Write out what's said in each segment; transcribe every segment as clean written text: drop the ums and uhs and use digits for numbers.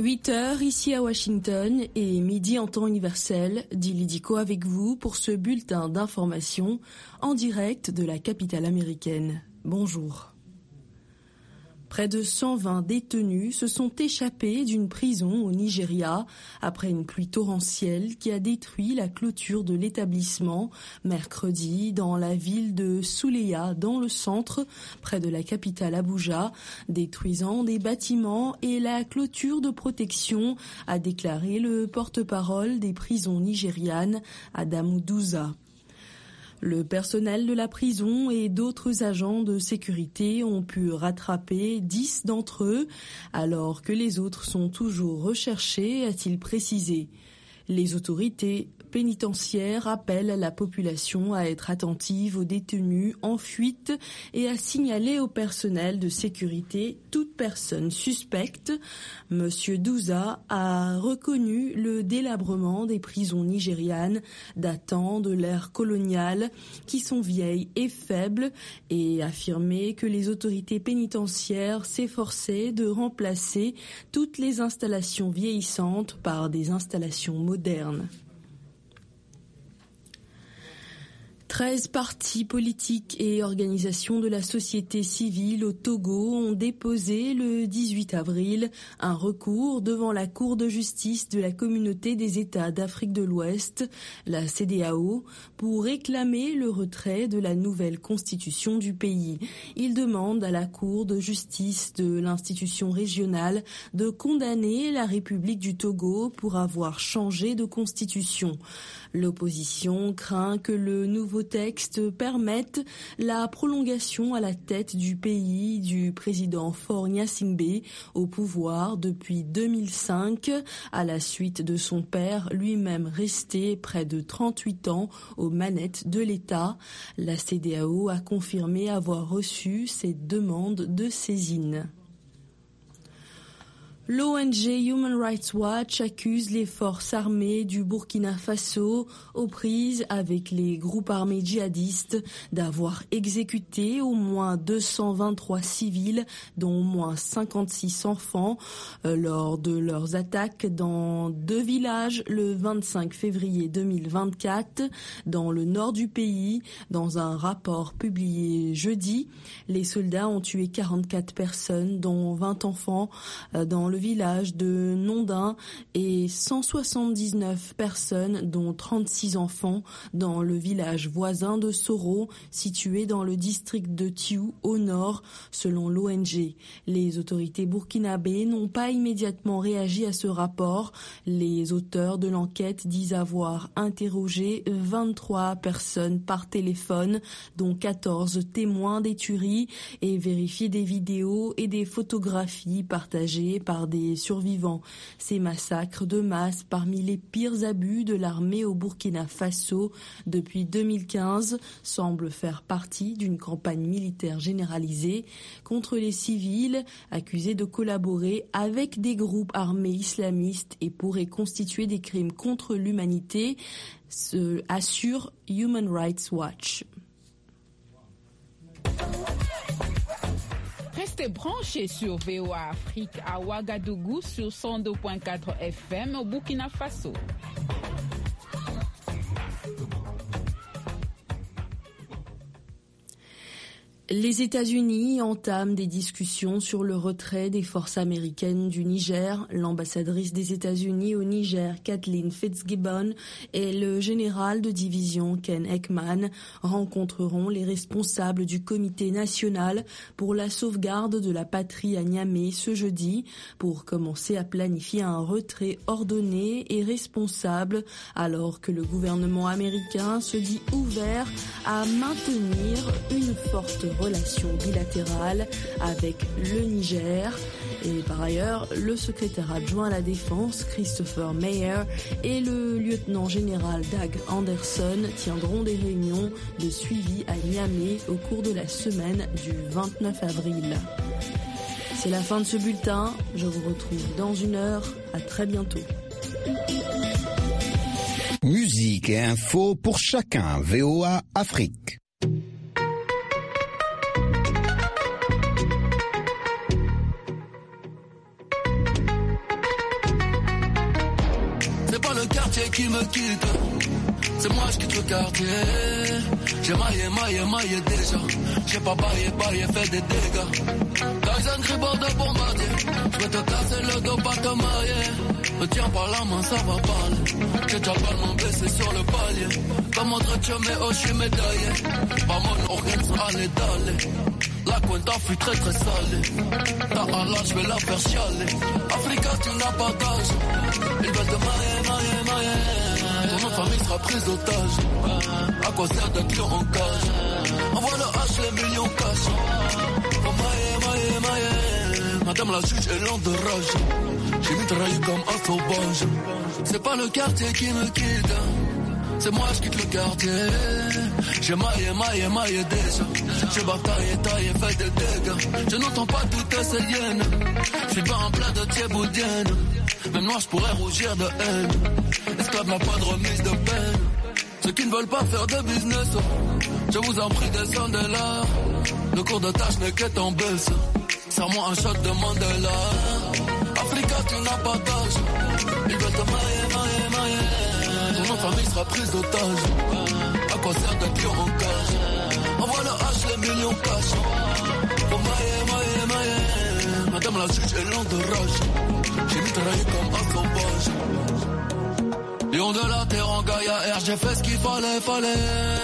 8h ici à Washington et midi en temps universel, Dili Diko avec vous pour ce bulletin d'information en direct de la capitale américaine. Bonjour. Près de 120 détenus se sont échappés d'une prison au Nigeria après une pluie torrentielle qui a détruit la clôture de l'établissement mercredi dans la ville de Suleya, dans le centre, près de la capitale Abuja, détruisant des bâtiments et la clôture de protection, a déclaré le porte-parole des prisons nigérianes, Adamu Duza. Le personnel de la prison et d'autres agents de sécurité ont pu rattraper 10 d'entre eux, alors que les autres sont toujours recherchés, a-t-il précisé. Les autorités pénitentiaires appellent la population à être attentive aux détenus en fuite et à signaler au personnel de sécurité toute personne suspecte. Monsieur Duza a reconnu le délabrement des prisons nigérianes datant de l'ère coloniale qui sont vieilles et faibles et affirmé que les autorités pénitentiaires s'efforçaient de remplacer toutes les installations vieillissantes par des installations modernes. 13 partis politiques et organisations de la société civile au Togo ont déposé le 18 avril un recours devant la Cour de justice de la Communauté des États d'Afrique de l'Ouest, la CEDEAO, pour réclamer le retrait de la nouvelle constitution du pays. Ils demandent à la Cour de justice de l'institution régionale de condamner la République du Togo pour avoir changé de constitution. L'opposition craint que le nouveau texte permette la prolongation à la tête du pays du président Faure Gnassingbé au pouvoir depuis 2005 à la suite de son père lui-même resté près de 38 ans aux manettes de l'État. La CEDEAO a confirmé avoir reçu cette demande de saisine. L'ONG Human Rights Watch accuse les forces armées du Burkina Faso aux prises avec les groupes armés djihadistes d'avoir exécuté au moins 223 civils, dont au moins 56 enfants, lors de leurs attaques dans 2 villages le 25 février 2024 dans le nord du pays. Dans un rapport publié jeudi, les soldats ont tué 44 personnes, dont 20 enfants, dans le village de Nondin et 179 personnes, dont 36 enfants, dans le village voisin de Soro, situé dans le district de Tiou, au nord, selon l'ONG. Les autorités burkinabées n'ont pas immédiatement réagi à ce rapport. Les auteurs de l'enquête disent avoir interrogé 23 personnes par téléphone, dont 14 témoins des tueries, et vérifié des vidéos et des photographies partagées par des survivants. Ces massacres de masse, parmi les pires abus de l'armée au Burkina Faso depuis 2015, semblent faire partie d'une campagne militaire généralisée contre les civils accusés de collaborer avec des groupes armés islamistes et pourraient constituer des crimes contre l'humanité, assure Human Rights Watch. Restez branchés sur VOA Afrique à Ouagadougou sur 102.4 FM au Burkina Faso. Les États-Unis entament des discussions sur le retrait des forces américaines du Niger. L'ambassadrice des États-Unis au Niger, Kathleen Fitzgibbon, et le général de division Ken Ekman rencontreront les responsables du Comité national pour la sauvegarde de la patrie à Niamey ce jeudi pour commencer à planifier un retrait ordonné et responsable, alors que le gouvernement américain se dit ouvert à maintenir une forte relation bilatérale avec le Niger. Et par ailleurs, le secrétaire adjoint à la Défense, Christopher Meyer, et le lieutenant-général Dag Anderson tiendront des réunions de suivi à Niamey au cours de la semaine du 29 avril. C'est la fin de ce bulletin. Je vous retrouve dans 1 heure. À très bientôt. Musique et info pour chacun. VOA Afrique. le quartier qui me quitte. C'est moi je quitte le quartier. J'ai maillé déjà. J'ai pas baillé, fait des dégâts. Tyson Gribord de bombardier. Je vais te casser le dos, pas te marier. Me tiens par la main, ça va parler. J'ai déjà le ballon blessé sur le palier. Comme entretien, mais oh, je suis médaillé. Vamos, organs, allez, d'aller. La cuenta fut très très salée. Ta Allah, je vais la faire chialer. Africa, tu n'as pas d'âge. Ils veulent te marier. Ton famille sera prise d'otage. À quoi sert d'être lion en cage? Envoie le H, les millions cash. Oh maille. Madame la juge est lente de rage. J'ai mitraillé comme un sauvage. C'est pas le quartier qui me quitte. C'est moi je quitte le quartier. J'ai maillé déjà. J'ai bataillé, fait des dégâts. Je n'entends pas toutes ces liennes. Je suis pas en plein de thieboudienne. Même moi je pourrais rougir de haine. Esclave n'a pas de remise de peine. Ceux qui ne veulent pas faire de business, je vous en prie descendez là. Le cours de tâche n'est qu'être en baisse. Serre-moi un shot de Mandela. Africa tu n'as pas d'âge. Ils veulent te mailler. Ton famille sera prise d'otage. À quoi sert d'être lion en cage? Envoie le H, les millions cash. Oh maille. Madame la juge est lente de rage. J'ai mitraillé comme un sauvage. Lion de la terre en Gaïa R, j'ai fait ce qu'il fallait.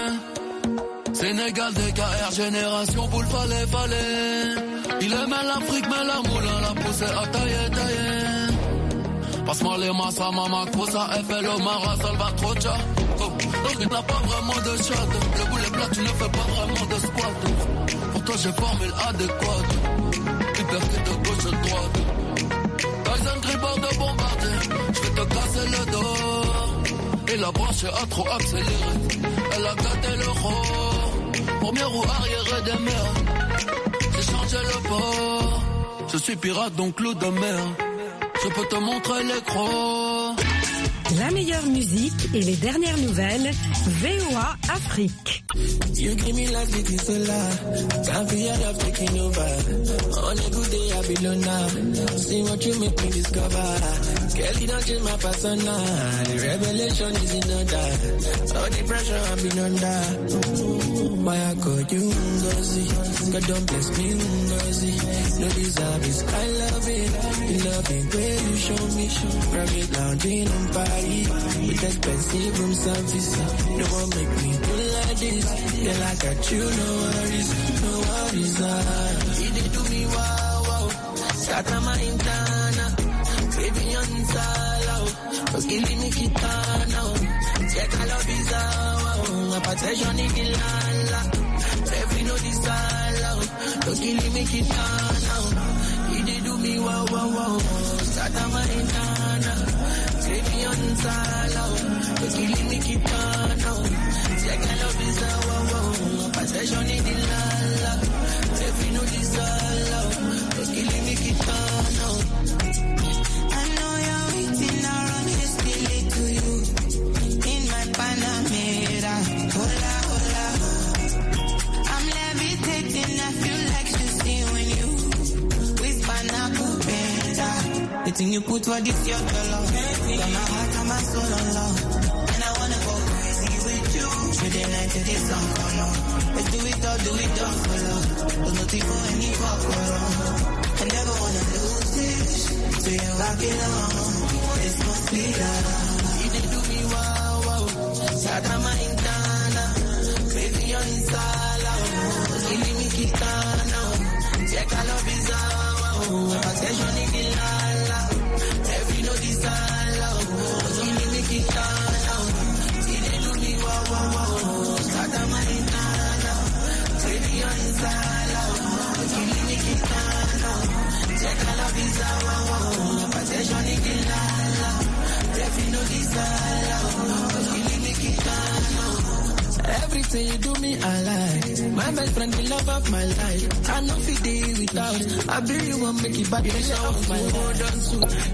Sénégal, DKR, génération boule, fallait. Il aimait l'Afrique, mais la moulin l'a poussé à tailler. Passe-moi les massas, mama, cosa, FL, Omara, Salvatrocha. Oh, il n'a pas vraiment de shot. Le boulet plat, tu ne fais pas vraiment de squat. Pour toi, j'ai formule adéquate. Hypercute de gauche à droite. Tyson Gribord de bombardier. Je vais te casser le dos. Et la branche a trop accéléré. Elle a gâté le roi. Premier roue arrière des mers. J'ai changé le port. Je suis pirate donc l'eau de mer. Je peux te montrer l'écran. La meilleure musique et les dernières nouvelles, VOA Afrique. You give me life, it is a lie. Can't be out of taking over. On a good day, I be alone now. See what you make me discover. Kelly don't change my persona. The revelation is in order. All the pressure I've been under. Why I call you Ngozi? God don't bless me Ngozi. No deserve is I love it. You love it where you show me. Private lounging on Paris with expensive room service. No one make me do like this. Girl, I got you, no worries. You did do me wow. Sata my intana. Baby on sala. Cause killing me kitana. Check I love is wow. Attention in the lala. Every no desala. Cause killing me kitana. You did do me wow. Sata my intana. Baby on sala. Cause killing me kitana. Check I love is wow. Attention in the lala. Every no desala. Cause killing me kitana. I know you're waiting around just still to you. In my Panamera. Hola. I'm levitating, I feel like shooting when you whisper Nakupenda. The thing you put for this your color. Got my heart and my soul on love. And I wanna go crazy with you. Through the night till the sun come on. Let's do it all for love. There's nothing for any follow. I never wanna lose this. So you I belong. This must be love. You did do me wow. Sata my intana. Crazy on sala. Killing me kitana. Check I love is wow. Attention in the lala. Every no desala. Killing me kitana. You did do me wow. Sata my intana. Crazy on sala. Killing me kitana. Check I love is wow. Attention in the lala. Every no desala. Killing me kitana. Everything you do me, I like. My best friend, the love of my life. I know if day without. I really want make it back. You show my hold on to.